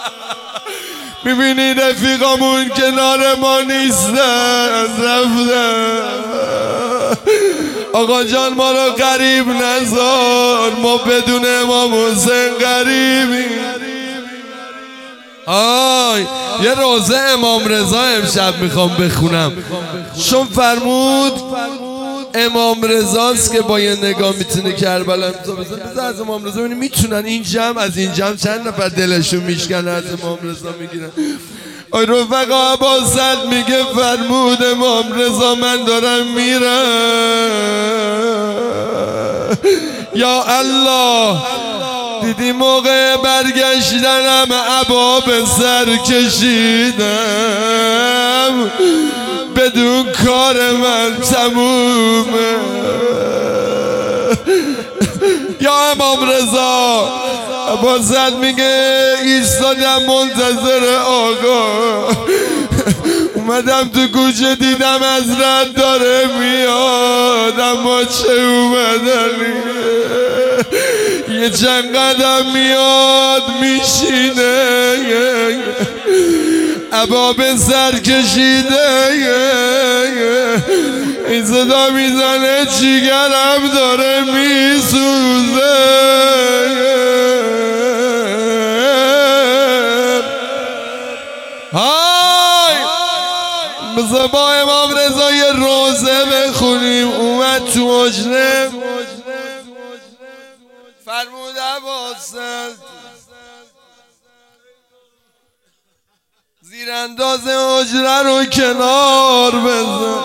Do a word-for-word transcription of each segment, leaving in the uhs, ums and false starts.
میبینی رفیقامون کنار ما نیستن، رفتن. آقا جان ما رو غریب نذار، ما بدون امام حسین غریبیم. آی یه روزه امام رضا امشب میخوام بخونم، چون فرمود امام رضاست که با یه نگاه میتونه کربلا امضا بزنه. بذار از امام رضا ببینیم میتونن این جمع از این جمع چند نفر دلشون میشکنه از امام رضا میگیرن. آی رفقا عباست میگه فرمود امام رضا من دارم میرم، یا الله دیدی موقع برگشتنم عبا به سر کشیدم، بدون کار من تمومه. یا امام رضا عباست میگه ایستادم منتظر آقا، اومدم تو کوچه دیدم حضرت داره میاد، اما چه اومدنی، یه چند قدم میاد میشینه، عبا به سر کشیده، این صدا میزنه جیگرم داره میسوزه. های بذار با امام رضا یه روزه بخونیم. اومد تو حجره فرمود عباست زیر انداز حجره رو کنار بزن.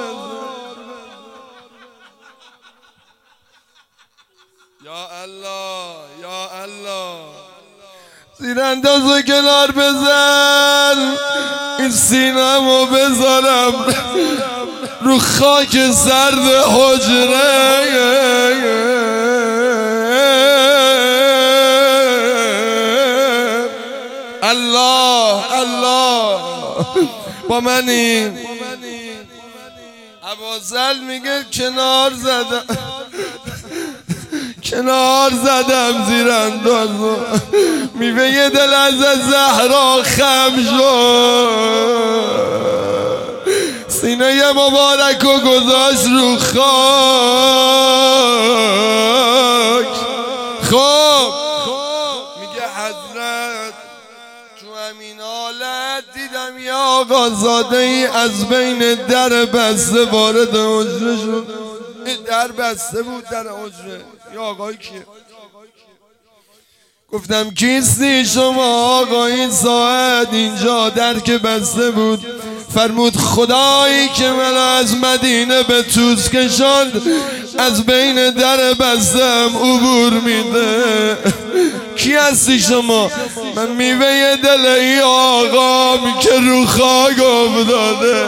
یا الله یا الله، زیر انداز رو کنار بزن، این سینه‌مو بذارم رو خاک سرد حجره. الله الله با منی. عباست میگه کنار زدم کنار زدم زیر اندازو، میوه یه دل از زهرا خم شد، سینه مبارک و گذاشت رو خاک. خب میگه حضرت تو همین حالت دیدم یا آقازاده ای از بین در بسته وارد حجره شد. در بسته بود در حجره. یا آقای کیه؟ گفتم کیستی شما آقا؟ این ساعت اینجا در که بسته بود. فرمود خدایی که من از مدینه به توس کشاند از بین در بستم عبور میده. کی هستی شما؟ من میوه دل ای آقا می که رو خاک افتاده.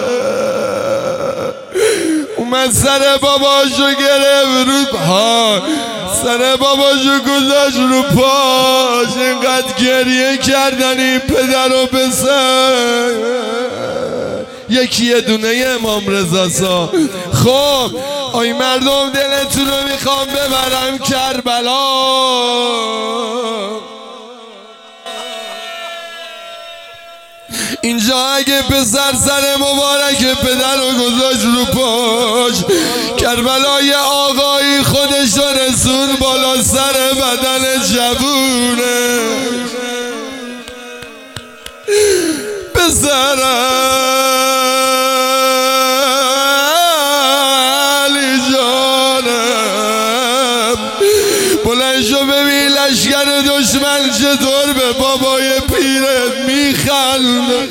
اومد سر باباشو گرفت رو پا، سر باباشو گذاشت رو پاش، اینقدر گریه کردن این پدر و پسر. یکی یه دونه امام رضا سا. خب آی مردم دلتون رو میخوام ببرم کربلا. اینجا اگه پسر سر مبارک پدر رو گذاشت رو پاش، کربلای آقایی خودش رو رسون بالا سر بدن جوونه. پسر علی جانم بلند شو ببین لشکر دشمن چطور به بابای پیرت میخنده.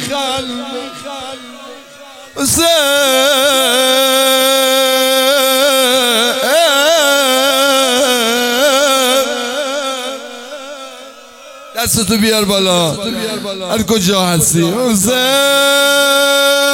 دستتو بیار بالا هر کجا هستی. حسین